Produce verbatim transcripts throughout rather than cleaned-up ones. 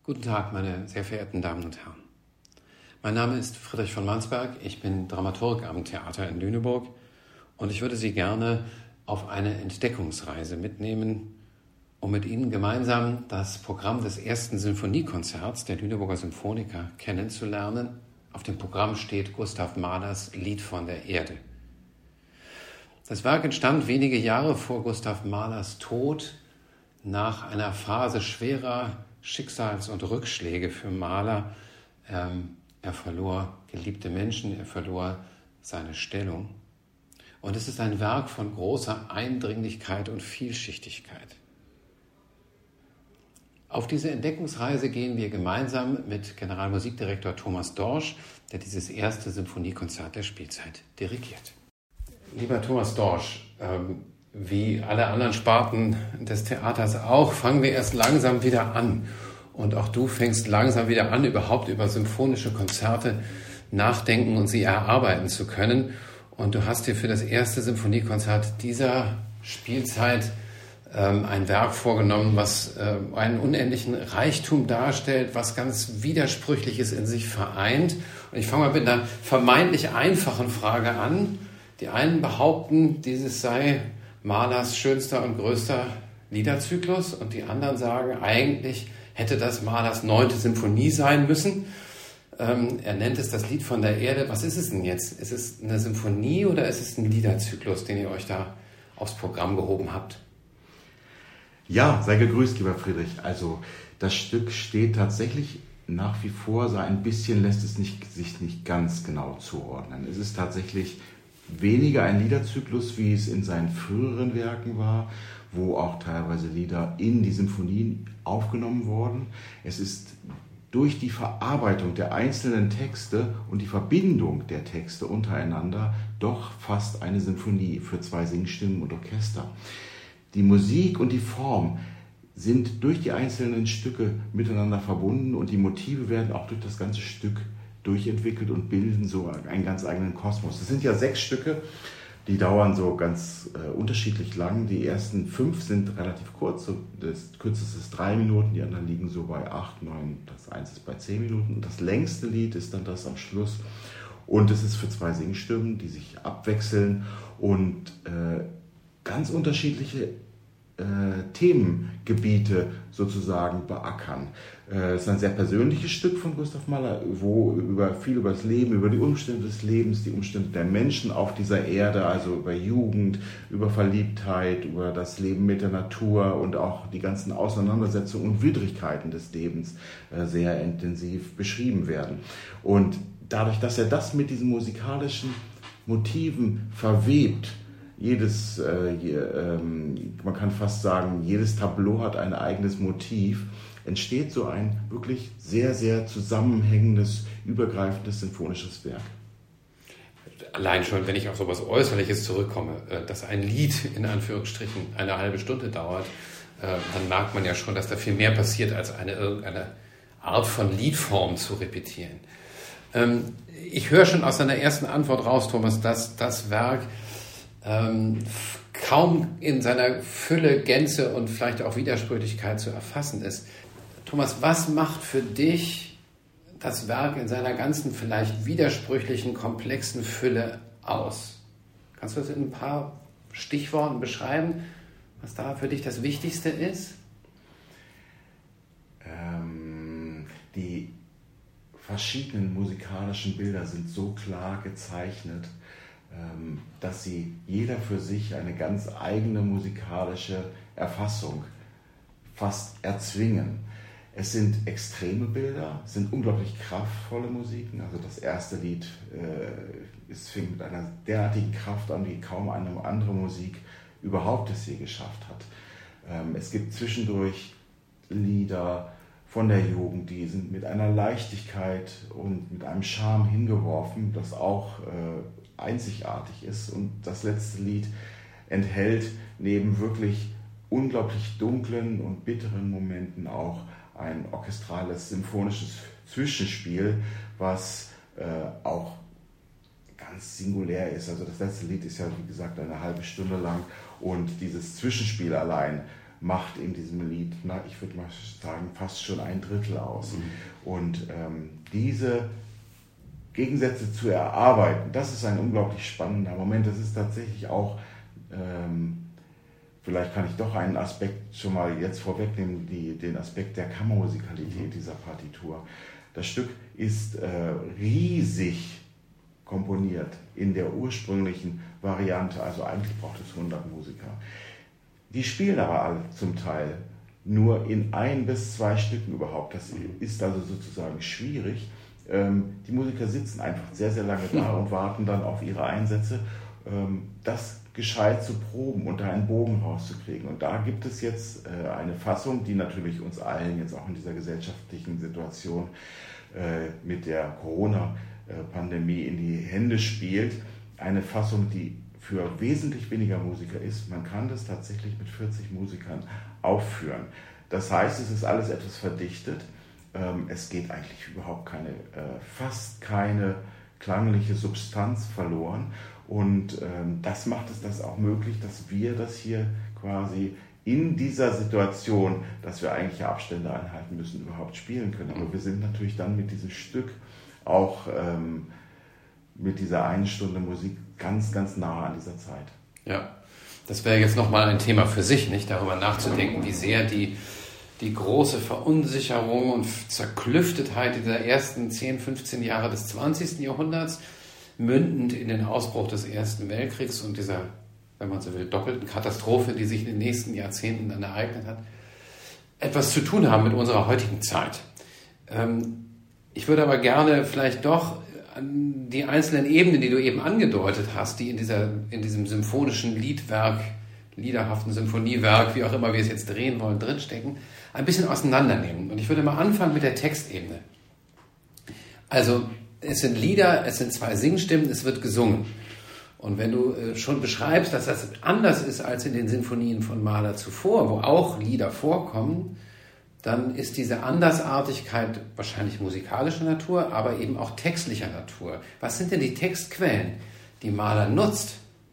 Guten Tag, meine sehr verehrten Damen und Herren. Mein Name ist Friedrich von Mansberg, ich bin Dramaturg am Theater in Lüneburg und ich würde Sie gerne auf eine Entdeckungsreise mitnehmen, um mit Ihnen gemeinsam das Programm des ersten Sinfoniekonzerts der Lüneburger Symphoniker kennenzulernen. Auf dem Programm steht Gustav Mahlers Lied von der Erde. Das Werk entstand wenige Jahre vor Gustav Mahlers Tod, nach einer Phase schwerer Schicksals- und Rückschläge für Mahler. Ähm, er verlor geliebte Menschen, er verlor seine Stellung. Und es ist ein Werk von großer Eindringlichkeit und Vielschichtigkeit. Auf diese Entdeckungsreise gehen wir gemeinsam mit Generalmusikdirektor Thomas Dorsch, der dieses erste Sinfoniekonzert der Spielzeit dirigiert. Lieber Thomas Dorsch, ähm, wie alle anderen Sparten des Theaters auch, fangen wir erst langsam wieder an. Und auch du fängst langsam wieder an, überhaupt über symphonische Konzerte nachdenken und sie erarbeiten zu können. Und du hast dir für das erste Symphoniekonzert dieser Spielzeit ähm, ein Werk vorgenommen, was äh, einen unendlichen Reichtum darstellt, was ganz Widersprüchliches in sich vereint. Und ich fange mal mit einer vermeintlich einfachen Frage an. Die einen behaupten, dieses sei Mahlers schönster und größter Liederzyklus und die anderen sagen, eigentlich hätte das Mahlers neunte Symphonie sein müssen. Ähm, er nennt es das Lied von der Erde. Was ist es denn jetzt? Ist es eine Symphonie oder ist es ein Liederzyklus, den ihr euch da aufs Programm gehoben habt? Ja, sei gegrüßt, lieber Friedrich. Also das Stück steht tatsächlich nach wie vor, so ein bisschen lässt es nicht, sich nicht ganz genau zuordnen. Es ist tatsächlich weniger ein Liederzyklus, wie es in seinen früheren Werken war, wo auch teilweise Lieder in die Symphonien aufgenommen wurden. Es ist durch die Verarbeitung der einzelnen Texte und die Verbindung der Texte untereinander doch fast eine Symphonie für zwei Singstimmen und Orchester. Die Musik und die Form sind durch die einzelnen Stücke miteinander verbunden und die Motive werden auch durch das ganze Stück durchentwickelt und bilden so einen ganz eigenen Kosmos. Es sind ja sechs Stücke, die dauern so ganz äh, unterschiedlich lang. Die ersten fünf sind relativ kurz, so das kürzeste ist drei Minuten, die anderen liegen so bei acht, neun, das eins ist bei zehn Minuten. Und das längste Lied ist dann das am Schluss. Und es ist für zwei Singstimmen, die sich abwechseln und äh, ganz unterschiedliche äh, Themengebiete sozusagen beackern. Äh, es ist ein sehr persönliches Stück von Gustav Mahler, wo über viel über das Leben, über die Umstände des Lebens, die Umstände der Menschen auf dieser Erde, also über Jugend, über Verliebtheit, über das Leben mit der Natur und auch die ganzen Auseinandersetzungen und Widrigkeiten des Lebens äh, sehr intensiv beschrieben werden. Und dadurch, dass er das mit diesen musikalischen Motiven verwebt, Jedes, äh, je, ähm, man kann fast sagen, jedes Tableau hat ein eigenes Motiv, entsteht so ein wirklich sehr, sehr zusammenhängendes, übergreifendes symphonisches Werk. Allein schon, wenn ich auf sowas Äußerliches zurückkomme, dass ein Lied in Anführungsstrichen eine halbe Stunde dauert, dann merkt man ja schon, dass da viel mehr passiert, als eine irgendeine Art von Liedform zu repetieren. Ich höre schon aus deiner ersten Antwort raus, Thomas, dass das Werk Ähm, kaum in seiner Fülle, Gänze und vielleicht auch Widersprüchlichkeit zu erfassen ist. Thomas, was macht für dich das Werk in seiner ganzen vielleicht widersprüchlichen, komplexen Fülle aus? Kannst du das in ein paar Stichworten beschreiben, was da für dich das Wichtigste ist? Ähm, die verschiedenen musikalischen Bilder sind so klar gezeichnet, dass sie jeder für sich eine ganz eigene musikalische Erfassung fast erzwingen. Es sind extreme Bilder, es sind unglaublich kraftvolle Musiken. Also das erste Lied, äh, es fing mit einer derartigen Kraft an, wie kaum eine andere Musik überhaupt es je geschafft hat. Ähm, es gibt zwischendurch Lieder von der Jugend, die sind mit einer Leichtigkeit und mit einem Charme hingeworfen, das auch äh, einzigartig ist. Und das letzte Lied enthält neben wirklich unglaublich dunklen und bitteren Momenten auch ein orchestrales, symphonisches Zwischenspiel, was äh, auch ganz singulär ist. Also das letzte Lied ist ja, wie gesagt, eine halbe Stunde lang und dieses Zwischenspiel allein macht in diesem Lied, na, ich würde mal sagen, fast schon ein Drittel aus. Mhm. Und ähm, diese Gegensätze zu erarbeiten, das ist ein unglaublich spannender Moment. Das ist tatsächlich auch, ähm, vielleicht kann ich doch einen Aspekt schon mal jetzt vorwegnehmen, die, den Aspekt der Kammermusikalität mhm. dieser Partitur. Das Stück ist äh, riesig komponiert in der ursprünglichen Variante, also eigentlich braucht es hundert Musiker. Die spielen aber alle zum Teil nur in ein bis zwei Stücken überhaupt. Das ist also sozusagen schwierig. Die Musiker sitzen einfach sehr, sehr lange da und warten dann auf ihre Einsätze, das gescheit zu proben und da einen Bogen rauszukriegen. Und da gibt es jetzt eine Fassung, die natürlich uns allen jetzt auch in dieser gesellschaftlichen Situation mit der Corona-Pandemie in die Hände spielt. Eine Fassung, die für wesentlich weniger Musiker ist. Man kann das tatsächlich mit vierzig Musikern aufführen. Das heißt, es ist alles etwas verdichtet. Es geht eigentlich überhaupt keine, fast keine klangliche Substanz verloren. Und das macht es das auch möglich, dass wir das hier quasi in dieser Situation, dass wir eigentlich Abstände einhalten müssen, überhaupt spielen können. Aber wir sind natürlich dann mit diesem Stück auch ähm, mit dieser einen Stunde Musik ganz, ganz nah an dieser Zeit. Ja, das wäre jetzt nochmal ein Thema für sich, nicht darüber nachzudenken, wie sehr die, die große Verunsicherung und Zerklüftetheit dieser ersten zehn, fünfzehn Jahre des zwanzigsten Jahrhunderts, mündend in den Ausbruch des Ersten Weltkriegs und dieser, wenn man so will, doppelten Katastrophe, die sich in den nächsten Jahrzehnten dann ereignet hat, etwas zu tun haben mit unserer heutigen Zeit. Ich würde aber gerne vielleicht doch an die einzelnen Ebenen, die du eben angedeutet hast, die in, dieser, in diesem symphonischen Liedwerk, liederhaften Symphoniewerk, wie auch immer wir es jetzt drehen wollen, drinstecken, ein bisschen auseinandernehmen. Und ich würde mal anfangen mit der Textebene. Also es sind Lieder, es sind zwei Singstimmen, es wird gesungen. Und wenn du äh, schon beschreibst, dass das anders ist als in den Sinfonien von Mahler zuvor, wo auch Lieder vorkommen, dann ist diese Andersartigkeit wahrscheinlich musikalischer Natur, aber eben auch textlicher Natur. Was sind denn die Textquellen, die Mahler nutzt?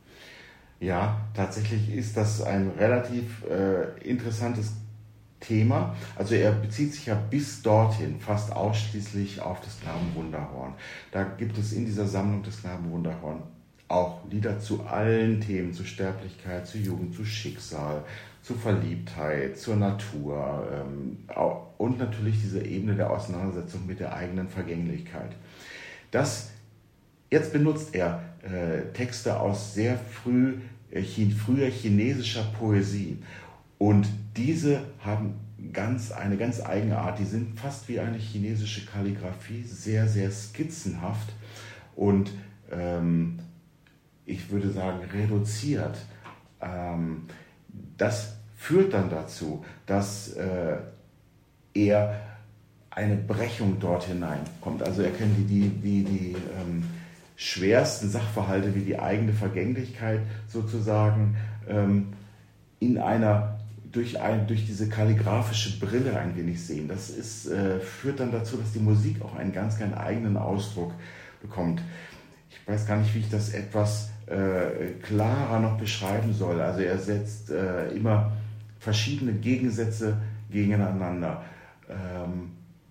Ja, tatsächlich ist das ein relativ äh, interessantes Thema. Also er bezieht sich ja bis dorthin fast ausschließlich auf das Knabenwunderhorn. Da gibt es in dieser Sammlung des Knabenwunderhorn auch Lieder zu allen Themen, zu Sterblichkeit, zu Jugend, zu Schicksal, zu Verliebtheit, zur Natur ähm, und natürlich diese Ebene der Auseinandersetzung mit der eigenen Vergänglichkeit. Das, jetzt benutzt er äh, Texte aus sehr früh, äh, früher chinesischer Poesie und diese haben ganz, eine ganz eigene Art, die sind fast wie eine chinesische Kalligraphie, sehr, sehr skizzenhaft und ähm, ich würde sagen reduziert. Ähm, das führt dann dazu, dass äh, er eine Brechung dort hineinkommt. Also er kennt die, die, die, die ähm, schwersten Sachverhalte wie die eigene Vergänglichkeit sozusagen ähm, in einer, durch, ein, durch diese kalligraphische Brille ein wenig sehen. Das ist, äh, führt dann dazu, dass die Musik auch einen ganz, ganz eigenen Ausdruck bekommt. Ich weiß gar nicht, wie ich das etwas äh, klarer noch beschreiben soll. Also er setzt äh, immer verschiedene Gegensätze gegeneinander. Ähm,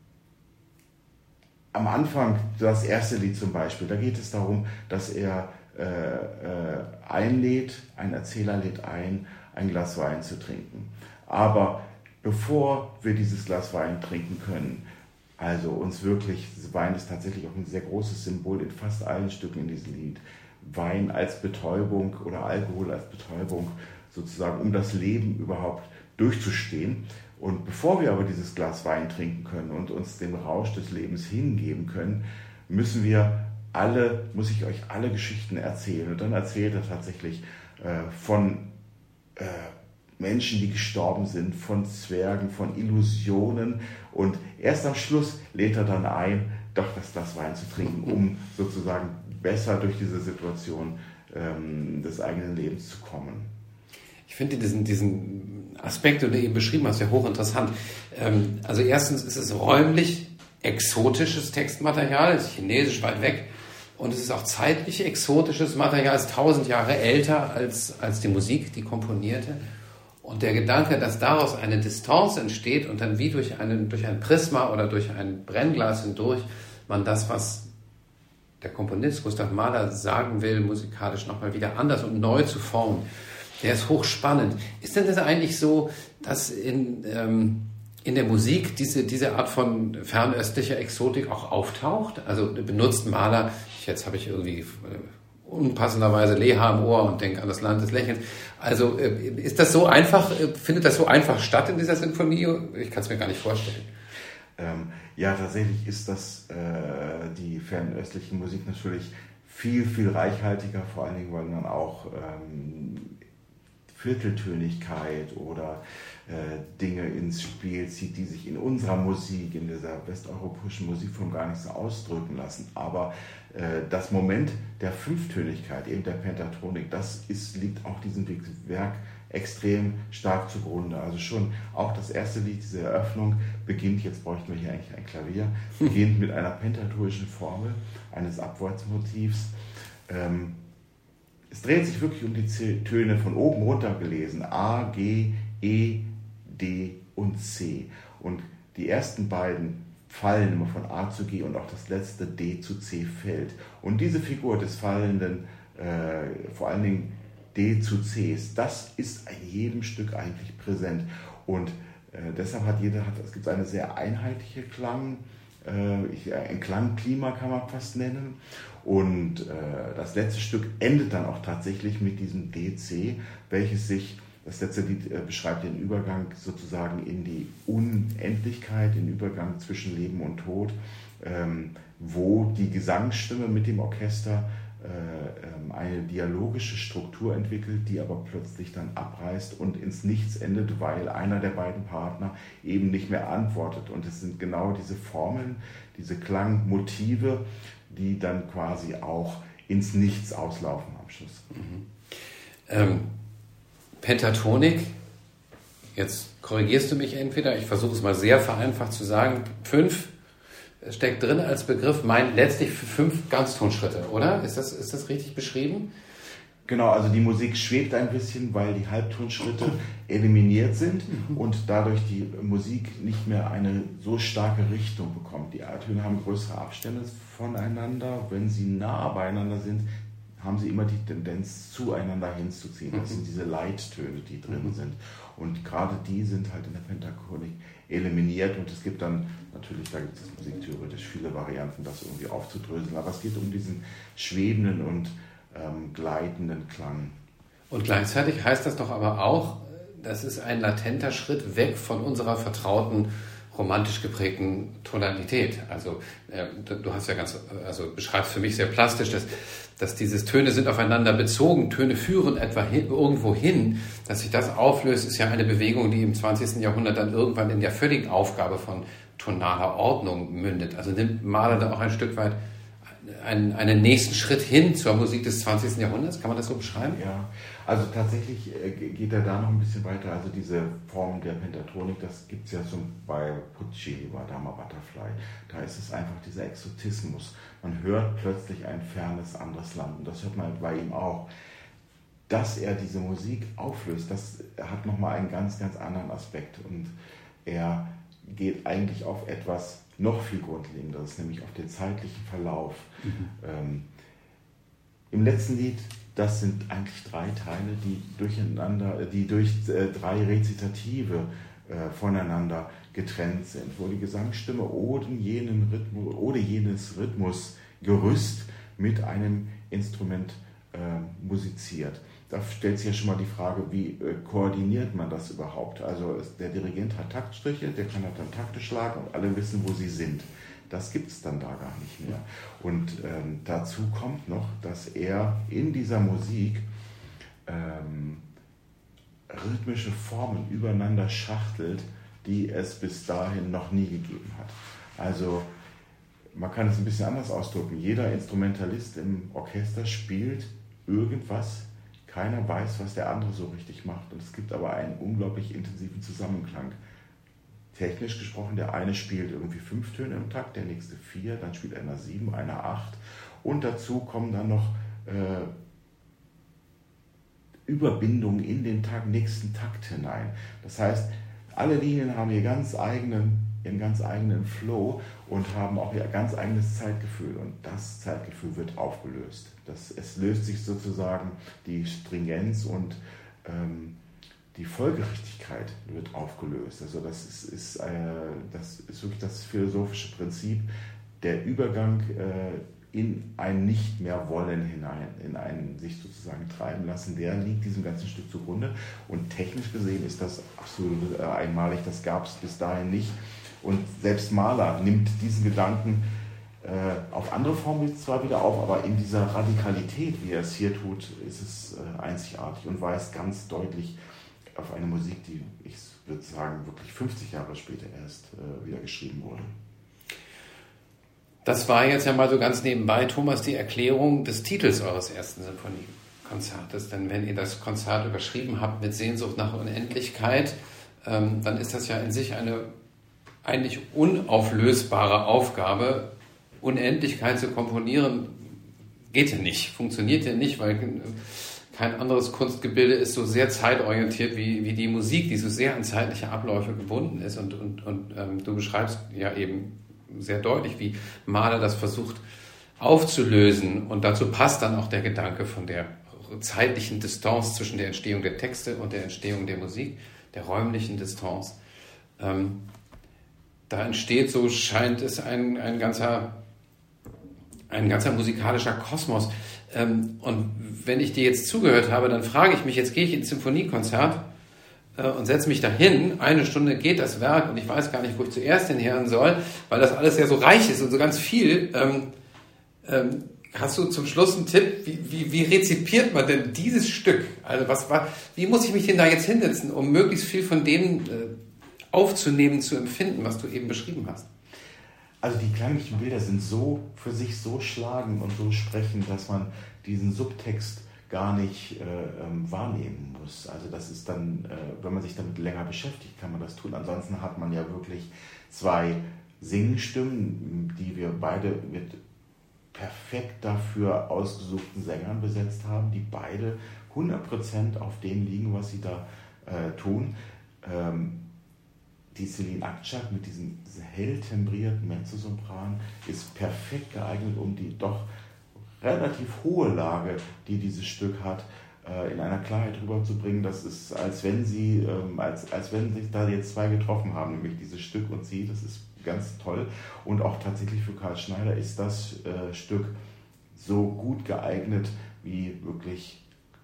am Anfang, das erste Lied zum Beispiel, da geht es darum, dass er äh, äh, einlädt, ein Erzähler lädt ein, ein Glas Wein zu trinken. Aber bevor wir dieses Glas Wein trinken können, also uns wirklich, Wein ist tatsächlich auch ein sehr großes Symbol in fast allen Stücken in diesem Lied, Wein als Betäubung oder Alkohol als Betäubung, sozusagen, um das Leben überhaupt durchzustehen. Und bevor wir aber dieses Glas Wein trinken können und uns dem Rausch des Lebens hingeben können, müssen wir alle, muss ich euch alle Geschichten erzählen. Und dann erzählt er tatsächlich äh, von äh, Menschen, die gestorben sind, von Zwergen, von Illusionen. Und erst am Schluss lädt er dann ein, doch das Glas Wein zu trinken, um sozusagen besser durch diese Situation ähm, des eigenen Lebens zu kommen. Ich finde diesen, diesen Aspekt, den du eben beschrieben hast, ja hochinteressant. Ähm, also erstens ist es räumlich exotisches Textmaterial, ist chinesisch weit weg, und es ist auch zeitlich exotisches Material, ist tausend Jahre älter als, als die Musik, die komponierte. Und der Gedanke, dass daraus eine Distanz entsteht und dann wie durch, einen, durch ein Prisma oder durch ein Brennglas hindurch man das, was der Komponist Gustav Mahler sagen will, musikalisch nochmal wieder anders und neu zu formen, der ist hochspannend. Ist denn das eigentlich so, dass in, ähm, in der Musik diese, diese Art von fernöstlicher Exotik auch auftaucht? Also benutzt Mahler, jetzt habe ich irgendwie äh, unpassenderweise Leha im Ohr und denke an das Land des Lächelns. Also äh, ist das so einfach, äh, findet das so einfach statt in dieser Sinfonie? Ich kann es mir gar nicht vorstellen. Ähm, ja, tatsächlich ist das äh, die fernöstliche Musik natürlich viel, viel reichhaltiger, vor allen Dingen, weil man auch ähm, Vierteltönigkeit oder äh, Dinge ins Spiel zieht, die sich in unserer Musik, in dieser westeuropäischen Musikform gar nicht so ausdrücken lassen. Aber äh, das Moment der Fünftönigkeit, eben der Pentatonik, das ist, liegt auch diesem Werk extrem stark zugrunde. Also schon auch das erste Lied, diese Eröffnung, beginnt, jetzt bräuchten wir hier eigentlich ein Klavier, beginnt mit einer pentatonischen Formel, eines Abwärtsmotivs. Ähm, es dreht sich wirklich um die Töne von oben runter gelesen, A, G, E, D und C. Und die ersten beiden fallen immer von A zu G und auch das letzte D zu C fällt. Und diese Figur des fallenden, äh, vor allen Dingen D zu Cs, das ist in jedem Stück eigentlich präsent. Und äh, deshalb hat jeder, hat, es gibt eine sehr einheitliche Klang, äh, ich, ein Klangklima kann man fast nennen. Und äh, das letzte Stück endet dann auch tatsächlich mit diesem D C, welches sich, das letzte Lied äh, beschreibt den Übergang sozusagen in die Unendlichkeit, den Übergang zwischen Leben und Tod, ähm, wo die Gesangsstimme mit dem Orchester eine dialogische Struktur entwickelt, die aber plötzlich dann abreißt und ins Nichts endet, weil einer der beiden Partner eben nicht mehr antwortet. Und es sind genau diese Formeln, diese Klangmotive, die dann quasi auch ins Nichts auslaufen am Schluss. Mhm. Ähm, Pentatonik, jetzt korrigierst du mich entweder, ich versuche es mal sehr vereinfacht zu sagen, fünf steckt drin als Begriff, meint letztlich für fünf Ganztonschritte, oder? Ist das, ist das richtig beschrieben? Genau, also die Musik schwebt ein bisschen, weil die Halbtonschritte eliminiert sind und dadurch die Musik nicht mehr eine so starke Richtung bekommt. Die A-Töne haben größere Abstände voneinander. Wenn sie nah beieinander sind, haben sie immer die Tendenz, zueinander hinzuziehen. Das sind diese Leittöne, die drin sind. Und gerade die sind halt in der Pentatonik eliminiert und es gibt dann, natürlich, da gibt es musiktheoretisch viele Varianten, das irgendwie aufzudröseln, aber es geht um diesen schwebenden und ähm, gleitenden Klang. Und gleichzeitig heißt das doch aber auch, das ist ein latenter Schritt weg von unserer vertrauten, romantisch geprägten Tonalität. Also äh, du hast ja ganz, also beschreibst für mich sehr plastisch, dass, dass dieses Töne sind aufeinander bezogen, Töne führen etwa hin, irgendwo hin, dass sich das auflöst, ist ja eine Bewegung, die im zwanzigsten Jahrhundert dann irgendwann in der völligen Aufgabe von tonaler Ordnung mündet. Also nimmt Mahler da auch ein Stück weit einen, einen nächsten Schritt hin zur Musik des zwanzigsten Jahrhunderts, kann man das so beschreiben? Ja, also tatsächlich geht er da noch ein bisschen weiter. Also diese Form der Pentatonik, das gibt es ja so bei Puccini, bei Dama Butterfly. Da ist es einfach dieser Exotismus. Man hört plötzlich ein fernes, anderes Land. Und das hört man bei ihm auch. Dass er diese Musik auflöst, das hat nochmal einen ganz, ganz anderen Aspekt. Und er geht eigentlich auf etwas noch viel Grundlegenderes, nämlich auf den zeitlichen Verlauf. Mhm. Ähm, Im letzten Lied, das sind eigentlich drei Teile, die durcheinander, die durch äh, drei Rezitative äh, voneinander getrennt sind, wo die Gesangsstimme ohne, jenen Rhythmus, ohne jenes Rhythmusgerüst mit einem Instrument äh, musiziert. Da stellt sich ja schon mal die Frage, wie äh, koordiniert man das überhaupt? Also es, der Dirigent hat Taktstriche, der kann halt dann Takte schlagen und alle wissen, wo sie sind. Das gibt es dann da gar nicht mehr. Und ähm, dazu kommt noch, dass er in dieser Musik ähm, rhythmische Formen übereinander schachtelt, die es bis dahin noch nie gegeben hat. Also man kann es ein bisschen anders ausdrücken. Jeder Instrumentalist im Orchester spielt irgendwas. Keiner weiß, was der andere so richtig macht. Und es gibt aber einen unglaublich intensiven Zusammenklang. Technisch gesprochen, der eine spielt irgendwie fünf Töne im Takt, der nächste vier, dann spielt einer sieben, einer acht. Und dazu kommen dann noch äh, Überbindung in den Takt, nächsten Takt hinein. Das heißt, alle Linien haben ihr ganz eigenen, ihren ganz eigenen Flow und haben auch ihr ganz eigenes Zeitgefühl. Und das Zeitgefühl wird aufgelöst. Das, es löst sich sozusagen die Stringenz und ähm, die Folgerichtigkeit wird aufgelöst. Also das ist, ist, äh, das ist wirklich das philosophische Prinzip, der Übergang äh, in ein Nicht-mehr-Wollen hinein, in ein sich sozusagen treiben lassen, der liegt diesem ganzen Stück zugrunde. Und technisch gesehen ist das absolut äh, einmalig, das gab es bis dahin nicht. Und selbst Mahler nimmt diesen Gedanken äh, auf andere Formen zwar wieder auf, aber in dieser Radikalität, wie er es hier tut, ist es äh, einzigartig und weist ganz deutlich auf eine Musik, die, ich würde sagen, wirklich fünfzig Jahre später erst äh, wieder geschrieben wurde. Das war jetzt ja mal so ganz nebenbei, Thomas, die Erklärung des Titels eures ersten Symphoniekonzertes. Denn wenn ihr das Konzert überschrieben habt mit Sehnsucht nach Unendlichkeit, ähm, dann ist das ja in sich eine eigentlich unauflösbare Aufgabe. Unendlichkeit zu komponieren geht ja nicht, funktioniert ja nicht, weil kein anderes Kunstgebilde ist so sehr zeitorientiert wie, wie die Musik, die so sehr an zeitliche Abläufe gebunden ist. Und, und, und ähm, du beschreibst ja eben sehr deutlich, wie Mahler das versucht aufzulösen. Und dazu passt dann auch der Gedanke von der zeitlichen Distanz zwischen der Entstehung der Texte und der Entstehung der Musik, der räumlichen Distanz. Ähm, da entsteht, so scheint es, ein, ein, ganzer, ein ganzer musikalischer Kosmos. Ähm, und wenn ich dir jetzt zugehört habe, dann frage ich mich, jetzt gehe ich ins Symphoniekonzert und setze mich dahin, eine Stunde geht das Werk und ich weiß gar nicht, wo ich zuerst hinhören soll, weil das alles ja so reich ist und so ganz viel. Ähm, ähm, hast du zum Schluss einen Tipp, wie, wie, wie rezipiert man denn dieses Stück? Also was, was, wie muss ich mich denn da jetzt hinsetzen, um möglichst viel von dem äh, aufzunehmen, zu empfinden, was du eben beschrieben hast? Also die klanglichen Bilder sind so für sich so schlagend und so sprechend, dass man diesen Subtext gar nicht äh, ähm, wahrnehmen muss. Also das ist dann, äh, wenn man sich damit länger beschäftigt, kann man das tun. Ansonsten hat man ja wirklich zwei Singstimmen, die wir beide mit perfekt dafür ausgesuchten Sängern besetzt haben, die beide hundert Prozent auf dem liegen, was sie da äh, tun. Ähm, die Céline Akçak mit diesem hell tembrierten Mezzosopran ist perfekt geeignet, um die doch relativ hohe Lage, die dieses Stück hat, in einer Klarheit rüberzubringen. Das ist, als wenn sie, als, als wenn sich da jetzt zwei getroffen haben, nämlich dieses Stück und sie. Das ist ganz toll. Und auch tatsächlich für Karl Schneider ist das äh, Stück so gut geeignet wie wirklich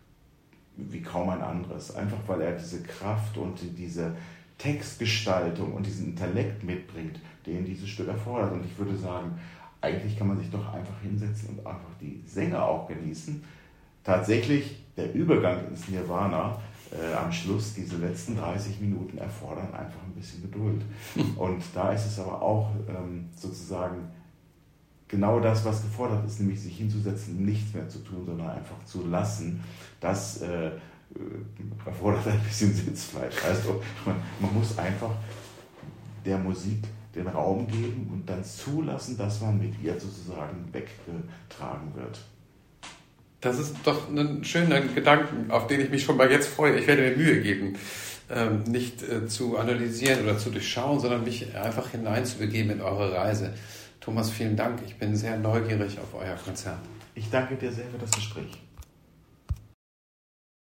wie kaum ein anderes. Einfach weil er diese Kraft und diese Textgestaltung und diesen Intellekt mitbringt, den dieses Stück erfordert. Und ich würde sagen, eigentlich kann man sich doch einfach hinsetzen und einfach die Sänger auch genießen. Tatsächlich, der Übergang ins Nirvana äh, am Schluss, diese letzten dreißig Minuten, erfordern einfach ein bisschen Geduld. Und da ist es aber auch ähm, sozusagen genau das, was gefordert ist, nämlich sich hinzusetzen, nichts mehr zu tun, sondern einfach zu lassen. Das äh, erfordert ein bisschen Sitzfleisch. Also man, man muss einfach der Musik den Raum geben und dann zulassen, dass man mit ihr sozusagen weggetragen wird. Das ist doch ein schöner Gedanke, auf den ich mich schon mal jetzt freue. Ich werde mir Mühe geben, ähm, nicht äh, zu analysieren oder zu durchschauen, sondern mich einfach hineinzubegeben in eure Reise. Thomas, vielen Dank. Ich bin sehr neugierig auf euer Konzert. Ich danke dir sehr für das Gespräch.